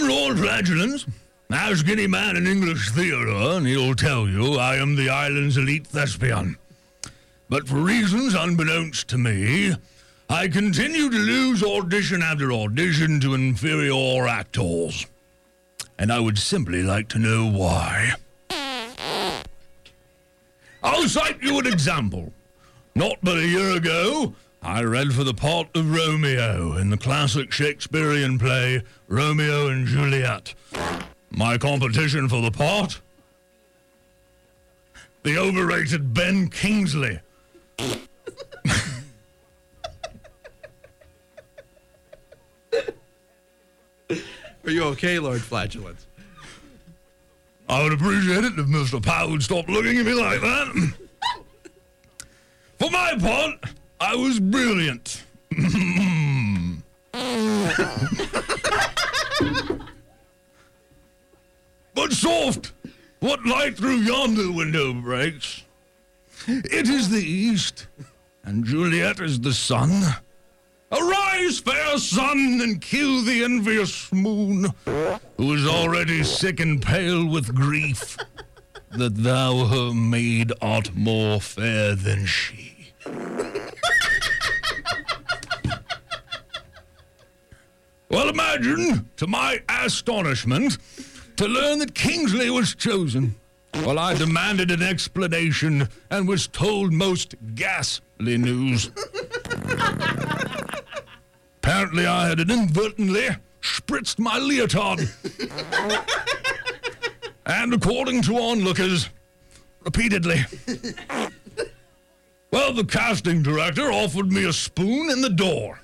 Lord Flatulence. Ask any man in English theatre, and he'll tell you I am the island's elite thespian. But for reasons unbeknownst to me, I continue to lose audition after audition to inferior actors. And I would simply like to know why. I'll cite you an example. Not but a year ago, I read for the part of Romeo in the classic Shakespearean play Romeo and Juliet. My competition for the part? The overrated Ben Kingsley. Are you okay, Lord Flatulence? I would appreciate it if Mr. Powell would stop looking at me like that. For my part, I was brilliant. But soft, what light through yonder window breaks? It is the east, and Juliet is the sun. Arise, fair sun, and kill the envious moon, who is already sick and pale with grief, that thou her maid art more fair than she. Well, imagine, to my astonishment, to learn that Kingsley was chosen. Well, I demanded an explanation and was told most ghastly news. Apparently, I had inadvertently spritzed my leotard. And according to onlookers, repeatedly. Well, the casting director offered me a spoon in the door.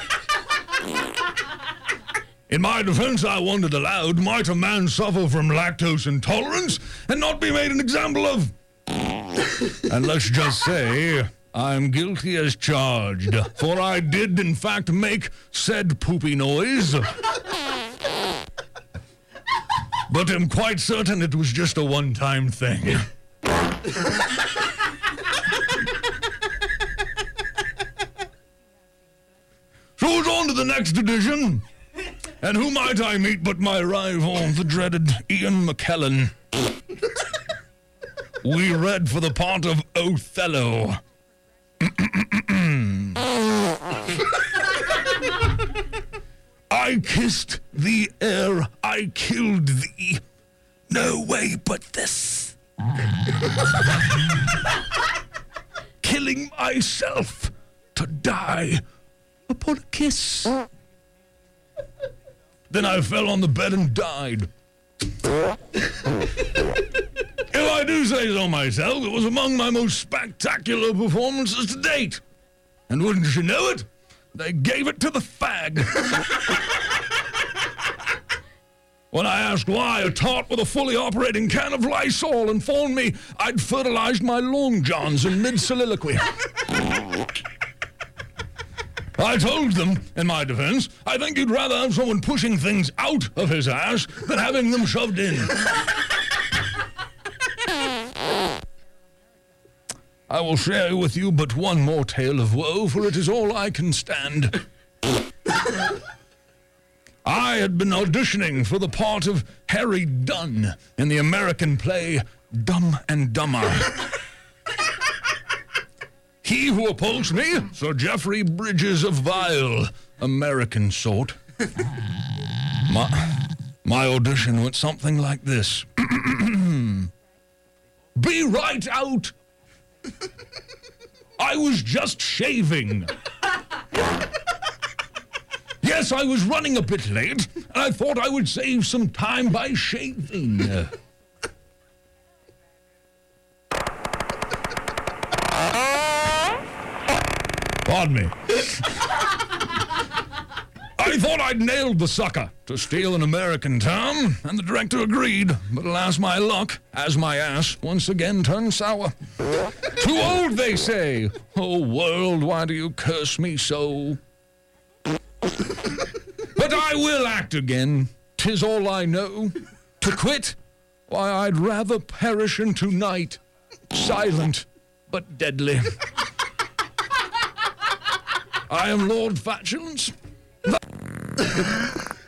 In my defense, I wondered aloud, might a man suffer from lactose intolerance and not be made an example of? And let's just say, I'm guilty as charged, for I did in fact make said poopy noise. But I'm quite certain it was just a one-time thing. So it's on to the next edition. And who might I meet but my rival, the dreaded Ian McKellen? We read for the part of Othello. I kissed thee ere I killed thee. No way but this. Killing myself to die upon a kiss. Then I fell on the bed and died. If I do say so myself, it was among my most spectacular performances to date. And wouldn't you know it, they gave it to the fag. When I asked why, a tart with a fully operating can of Lysol informed me I'd fertilized my long johns in mid-soliloquy. I told them, in my defense, I think you'd rather have someone pushing things out of his ass than having them shoved in. I will share with you but one more tale of woe, for it is all I can stand. I had been auditioning for the part of Harry Dunn in the American play Dumb and Dumber. He who opposed me, Sir Geoffrey Bridges of vile American sort. My audition went something like this. Be right out! I was just shaving. Yes, I was running a bit late, and I thought I would save some time by shaving. Pardon me. I thought I'd nailed the sucker, to steal an American term, and the director agreed. But alas, my luck, as my ass once again turned sour. Too old, they say. Oh, world, why do you curse me so? But I will act again. 'Tis all I know. To quit? Why, I'd rather perish into night, silent but deadly. I am Lord Flatulence.